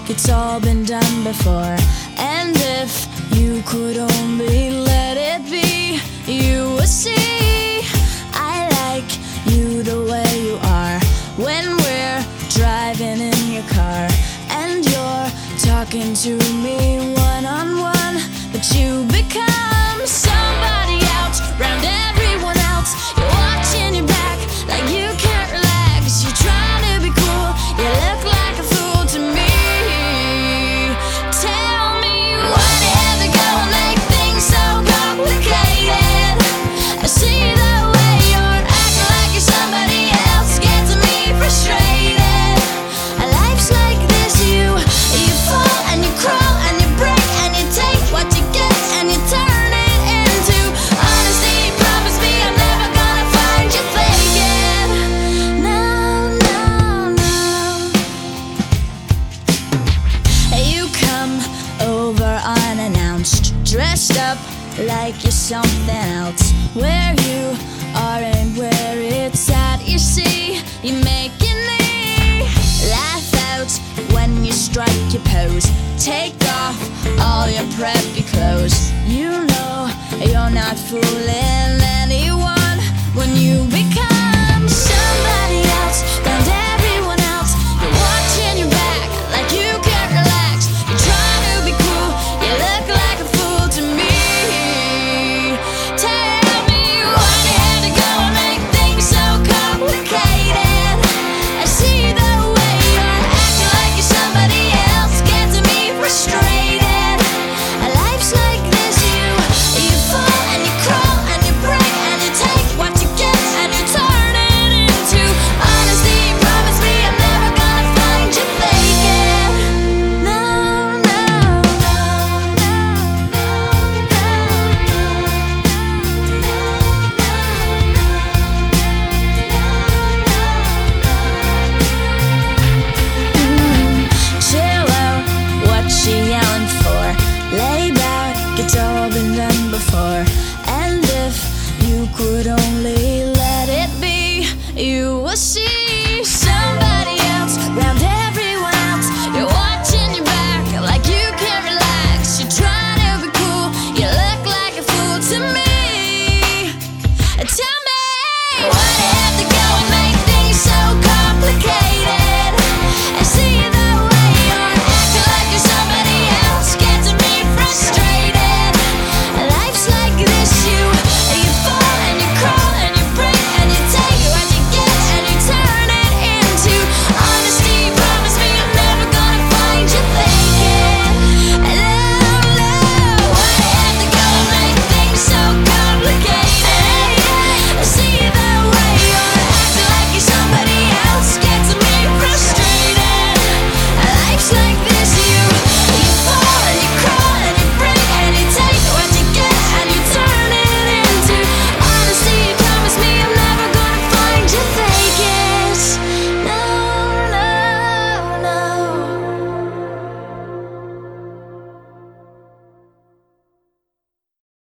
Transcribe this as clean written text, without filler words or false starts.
it's all been done before. And if you could only let it be, you would see I like you the way you are. When we're driving in your car and you're talking to me one-on-one, but you become somebody else round everyone else. You're watching your back like you can't relax. You're trying to be cool, you look like a fool to me. Tell me, why do you have to go and make things so complicated? I see the way you're acting like you're somebody else, gets me frustrated. Life's like this, you fall and you crawl and you break and you take what you get and you turn it into honesty. Promise me I'm never gonna find you faking. No, no, no. You come over unannounced, dressed up like you're something else. Where you are and where it's at, you see, you're making me laugh out when you strike your pose. Take off all your preppy clothes. You know you're not fooling anyone when you become